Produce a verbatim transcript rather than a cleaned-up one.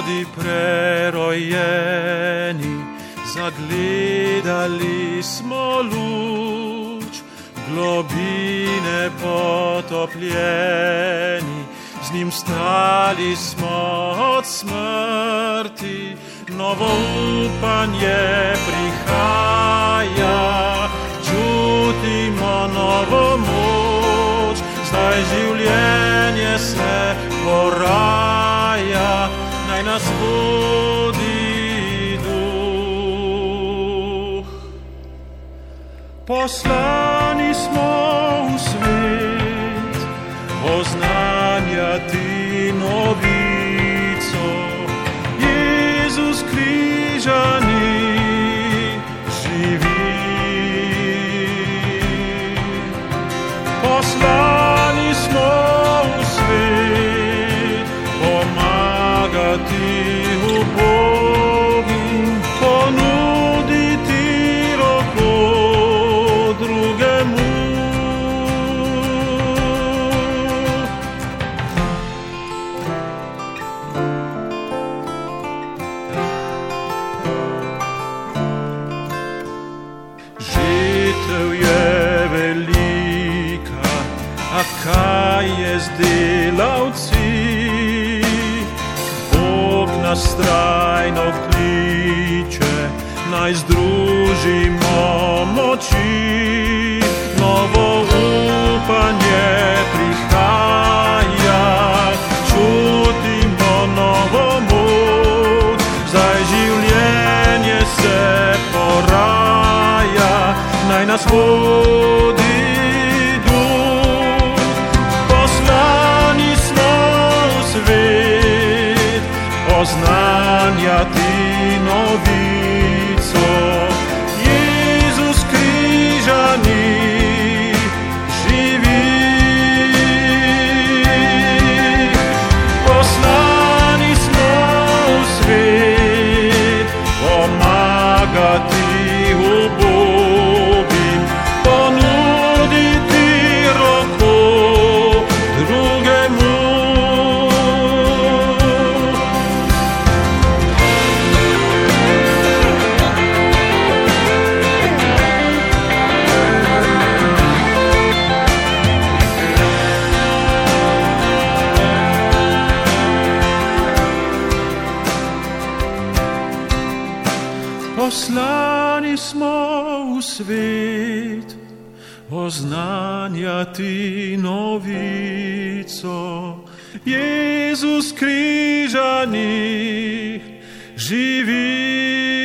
ljudi prerojeni, zagledali smo luč, globine potopljeni, z njim stali smo od smrti, novo upanje prihaja, čutimo novo moč, zdaj življenje se poraja, naj nas vodi Duh. Poslani smo v svet, oznanjati novico, Jezus križani živi. Poslani smo v svet, pomagati ubogim, ponuditi roko drugemu. Žetev je velika, a kaj je z delavci? Bog nas trajno kliče, naj združimo moči, novo upanje prihaja, čutimo novo moč, zdaj življenje se poraja, naj nas vodi Duh. Poslani smo v svet, oznanjati novico, Jezus križani živi. Poslani smo v svet, pomagati ubogim, ponuditi roko drugemu. Poslani smo v svet, oznanjati novico, Jezus križani živi.